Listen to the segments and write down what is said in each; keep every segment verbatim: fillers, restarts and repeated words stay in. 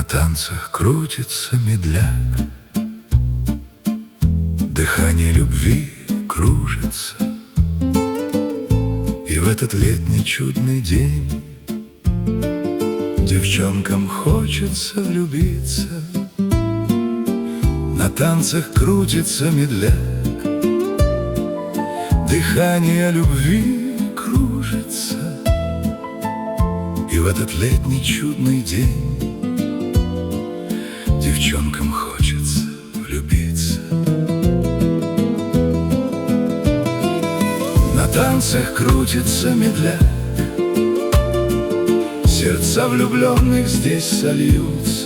На танцах крутится медляк, дыхание любви кружится. И в этот летний чудный день девчонкам хочется влюбиться. На танцах крутится медляк, дыхание любви кружится. И в этот летний чудный день девчонкам хочется влюбиться. На танцах крутится медляк, сердца влюбленных здесь сольются.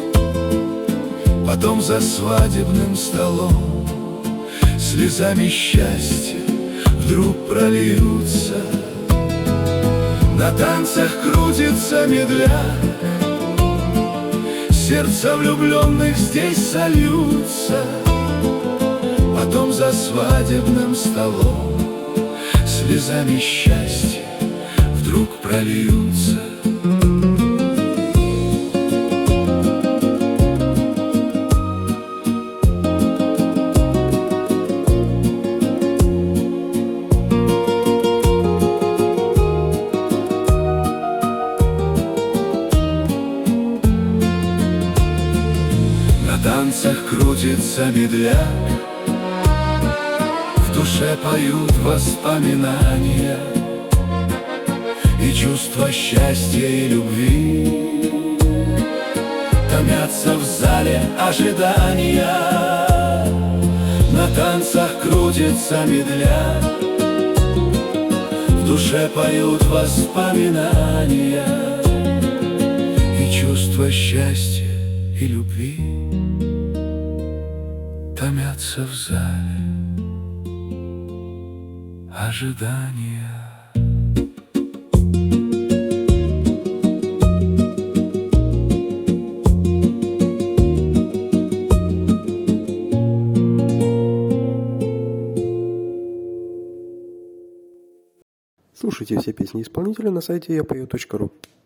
Потом за свадебным столом слезами счастья вдруг прольются. На танцах крутится медляк, сердца влюбленных здесь сольются. Потом за свадебным столом слезами счастья вдруг прольются. На танцах крутится медляк, в душе поют воспоминания и чувства счастья и любви томятся в зале ожидания. На танцах крутится медляк, в душе поют воспоминания и чувства счастья и любви томятся в зале ожидания. Слушайте все песни исполнителя на сайте я пою точка ру.